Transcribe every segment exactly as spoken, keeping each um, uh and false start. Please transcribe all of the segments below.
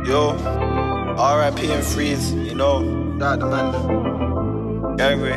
Yo, R I P and freeze, you know, that the man. Angry.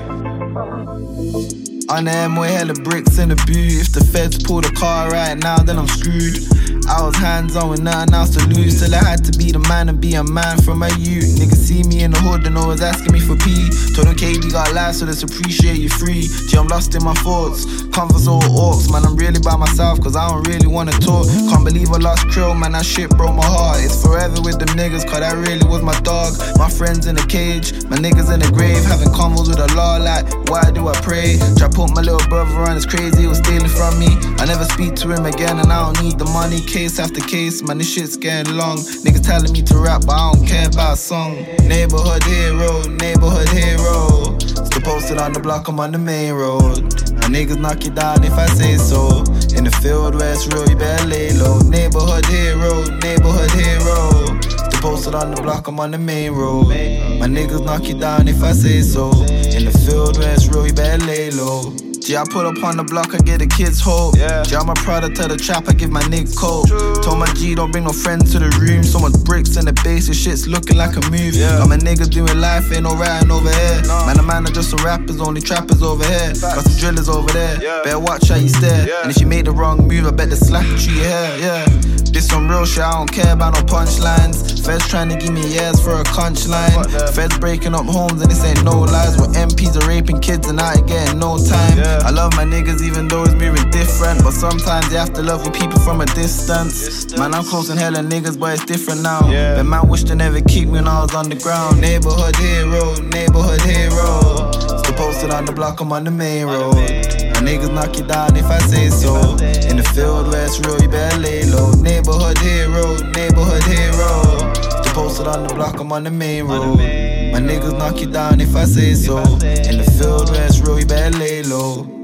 On the M way, hella bricks in the boot. If the feds pull the car right now, then I'm screwed. I was hands on with nothing else to lose. Till I had to be the man and be a man from my youth. Niggas see me in the hood and always asking me for P. Told them K B got life, so let's appreciate you free. G, I'm lost in my thoughts. Converse all orcs, man, I'm really by myself, cause I don't really wanna talk. Can't believe I lost Krill, man, that shit broke my heart. It's forever with them niggas, cause that really was my dog. My friends in the cage, my niggas in the grave. Having convos with the law like, why do I pray? Try put my little brother on, it's crazy, he was stealing from me. I never speak to him again and I don't need the money. Case after case, man, this shit's getting long. Niggas telling me to rap, but I don't care about a song. Neighborhood hero, neighborhood hero. Still posted on the block, I'm on the main road. My niggas knock you down if I say so. In the field where it's real, you better lay low. Neighborhood hero, neighborhood hero. Still posted on the block, I'm on the main road. My niggas knock you down if I say so. In the field where it's real, you better lay low. G, I put up on the block, I get the kids hope. Yeah. G, I'm a product of the trap, I give my niggas coke. True. Told my G, don't bring no friends to the room. So much bricks in the base, this shit's looking like a move. Yeah. Got my niggas doing life, ain't no riding over here. No. Man, the man are just some rappers, only trappers over here. Facts. Got some drillers over there, yeah. Better watch how you stare. Yeah. And if you made the wrong move, I bet the slap you your hair, yeah. This some real shit, I don't care about no punchlines. Feds trying to give me years for a conch line. Feds breaking up homes and this ain't no lies. Where M Ps are raping kids and I ain't getting no time. Yeah. I love my niggas even though it's moving different. But sometimes you have to love with people from a distance. distance. Man, I'm close and hella niggas, but it's different now. Yeah. But man, wish they never kicked me when I was on the ground. Neighborhood hero, neighborhood hero. Still posted on the block, I'm on the main road. My niggas knock you down if I say so. In the field where it's real, you better lay low. Neighborhood hero, neighborhood hero. Still posted on the block, I'm on the main road. My niggas knock you down if I say so. In the field where it's real, you better lay low.